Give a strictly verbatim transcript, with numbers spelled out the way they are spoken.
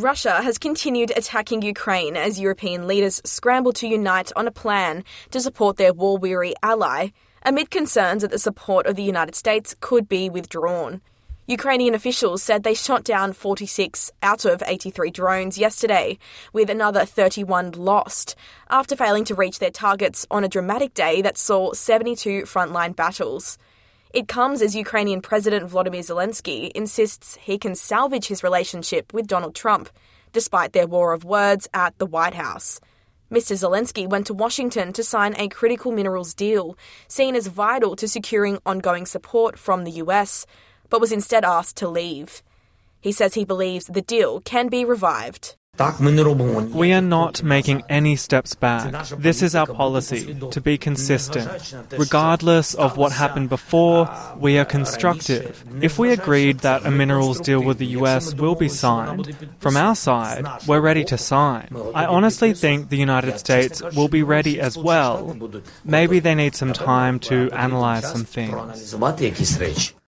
Russia has continued attacking Ukraine as European leaders scramble to unite on a plan to support their war-weary ally, amid concerns that the support of the United States could be withdrawn. Ukrainian officials said they shot down forty-six out of eighty-three drones yesterday, with another thirty-one lost, after failing to reach their targets on a dramatic day that saw seventy-two frontline battles. It comes as Ukrainian President Volodymyr Zelensky insists he can salvage his relationship with Donald Trump, despite their war of words at the White House. Mister Zelensky went to Washington to sign a critical minerals deal, seen as vital to securing ongoing support from the U S, but was instead asked to leave. He says he believes the deal can be revived. We are not making any steps back. This is our policy, to be consistent. Regardless of what happened before, we are constructive. If we agreed that a minerals deal with the U S will be signed, from our side, we're ready to sign. I honestly think the United States will be ready as well. Maybe they need some time to analyze some things.